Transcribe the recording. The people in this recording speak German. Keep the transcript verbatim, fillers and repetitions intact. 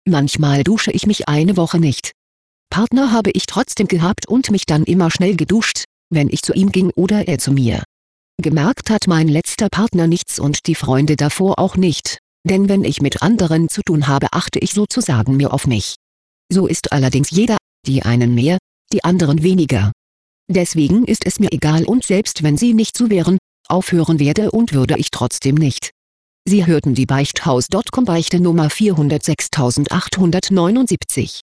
Manchmal dusche ich mich eine Woche nicht. Partner habe ich trotzdem gehabt und mich dann immer schnell geduscht, wenn ich zu ihm ging oder er zu mir. Gemerkt hat mein letzter Partner nichts und die Freunde davor auch nicht, denn wenn ich mit anderen zu tun habe, achte ich sozusagen mehr auf mich. So ist allerdings jeder, die einen mehr, die anderen weniger. Deswegen ist es mir egal und selbst wenn sie nicht so wären, aufhören werde und würde ich trotzdem nicht. Sie hörten die Beichthaus Punkt com Beichte Nummer vierhundertsechstausendachthundertneunundsiebzig.